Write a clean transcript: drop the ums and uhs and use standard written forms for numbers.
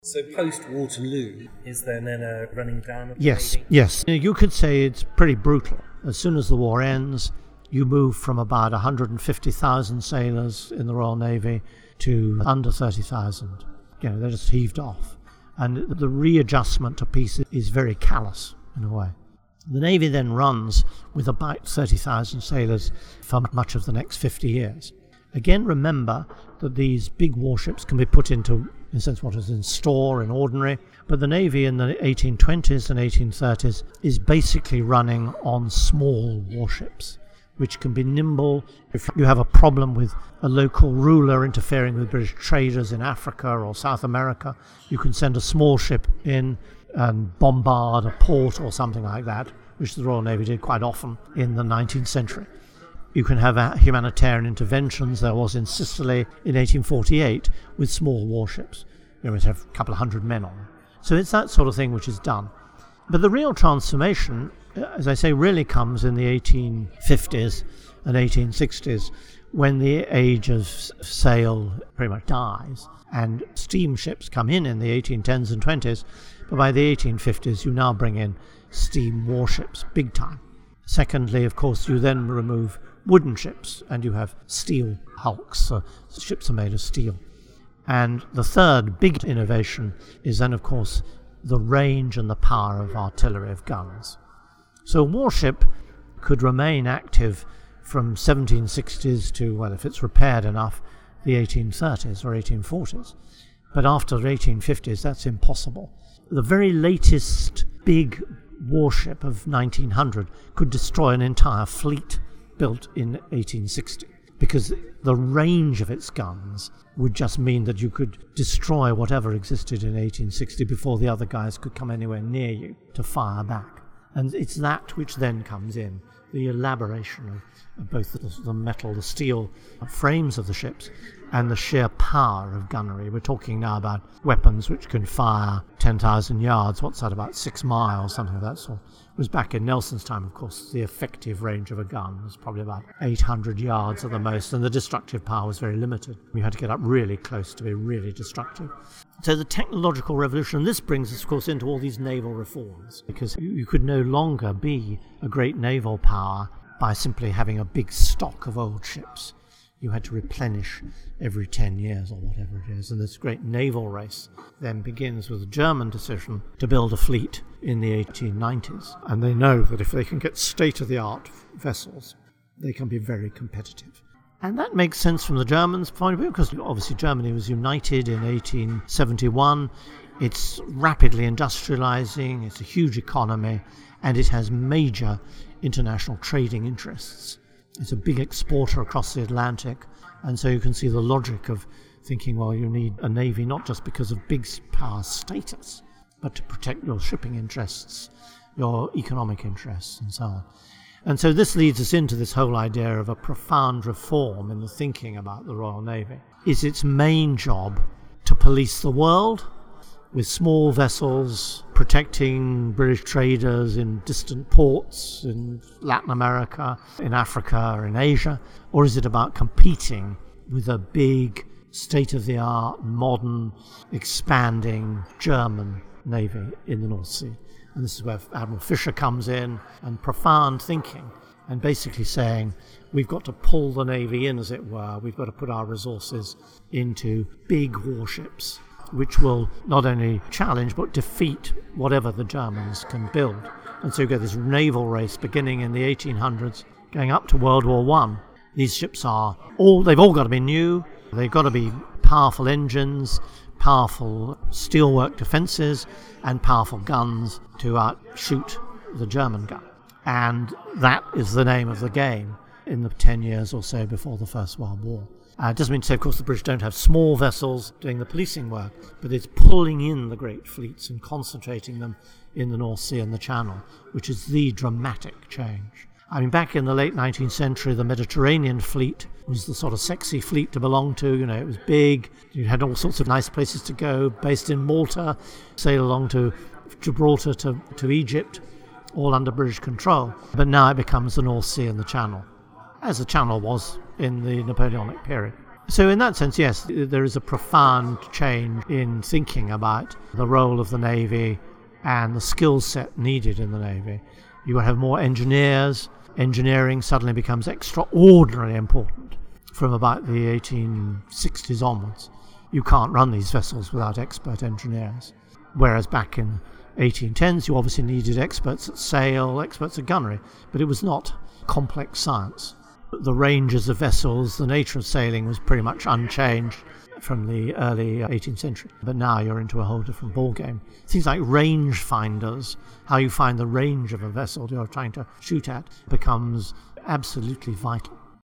So post-Waterloo, is there then a running down of the Yes, Navy? yes. You could say it's pretty brutal. As soon as the war ends, you move from about 150,000 sailors in the Royal Navy to under 30,000. They're just heaved off. And the readjustment to peace is very callous in a way. The Navy then runs with about 30,000 sailors for much of the next 50 years. Again, remember that these big warships can be put into, in a sense, what is in store, in ordinary, but the Navy in the 1820s and 1830s is basically running on small warships, which can be nimble. If you have a problem with a local ruler interfering with British traders in Africa or South America, you can send a small ship in and bombard a port or something like that, which the Royal Navy did quite often in the 19th century. You can have humanitarian interventions. There was in Sicily in 1848 with small warships. You might have a couple of hundred men on them. So it's that sort of thing which is done. But the real transformation, as I say, really comes in the 1850s and 1860s when the age of sail pretty much dies and steamships come in the 1810s and 20s. But by the 1850s, you now bring in steam warships, big time. Secondly, of course, you then remove wooden ships and you have steel hulks. Ships are made of steel. And the third big innovation is then, of course, the range and the power of artillery, of guns. So a warship could remain active from 1760s to, well, if it's repaired enough, the 1830s or 1840s. But after the 1850s, that's impossible. The very latest big warship of 1900 could destroy an entire fleet built in 1860, because the range of its guns would just mean that you could destroy whatever existed in 1860 before the other guys could come anywhere near you to fire back. And it's that which then comes in, the elaboration of both the metal, the steel frames of the ships, and the sheer power of gunnery. We're talking now about weapons which can fire 10,000 yards. What's that, about 6 miles, something of that sort. It was back in Nelson's time, of course, the effective range of a gun was probably about 800 yards at the most, and the destructive power was very limited. You had to get up really close to be really destructive. So the technological revolution, this brings us, of course, into all these naval reforms, because you could no longer be a great naval power by simply having a big stock of old ships. You had to replenish every 10 years or whatever it is. And this great naval race then begins with the German decision to build a fleet in the 1890s. And they know that if they can get state-of-the-art vessels, they can be very competitive. And that makes sense from the Germans' point of view, because obviously Germany was united in 1871. It's rapidly industrializing, it's a huge economy, and it has major international trading interests. It's a big exporter across the Atlantic, and so you can see the logic of thinking, well, you need a navy not just because of big power status, but to protect your shipping interests, your economic interests, and so on. And so this leads us into this whole idea of a profound reform in the thinking about the Royal Navy. Is its main job to police the world with small vessels protecting British traders in distant ports in Latin America, in Africa, in Asia? Or is it about competing with a big, state-of-the-art, modern, expanding German navy in the North Sea? And this is where Admiral Fisher comes in, and profound thinking, and basically saying, we've got to pull the navy in, as it were. We've got to put our resources into big warships, which will not only challenge but defeat whatever the Germans can build. And so you get this naval race beginning in the 1800s, going up to World War I. These ships they've all got to be new, they've got to be powerful engines, powerful steelwork defences, and powerful guns to outshoot the German gun. And that is the name of the game in the 10 years or so before the First World War. It doesn't mean to say, of course, the British don't have small vessels doing the policing work, but it's pulling in the great fleets and concentrating them in the North Sea and the Channel, which is the dramatic change. I mean, back in the late 19th century, the Mediterranean fleet was the sort of sexy fleet to belong to. You know, it was big. You had all sorts of nice places to go, based in Malta, sail along to Gibraltar to Egypt, all under British control. But now it becomes the North Sea and the Channel, as the Channel was in the Napoleonic period. So in that sense, yes, there is a profound change in thinking about the role of the Navy and the skill set needed in the Navy. You have more engineers. Engineering suddenly becomes extraordinarily important from about the 1860s onwards. You can't run these vessels without expert engineers. Whereas back in 1810s, you obviously needed experts at sail, experts at gunnery, but it was not complex science. The ranges of vessels, the nature of sailing was pretty much unchanged from the early 18th century. But now you're into a whole different ballgame. Things like range finders, how you find the range of a vessel you're trying to shoot at, becomes absolutely vital.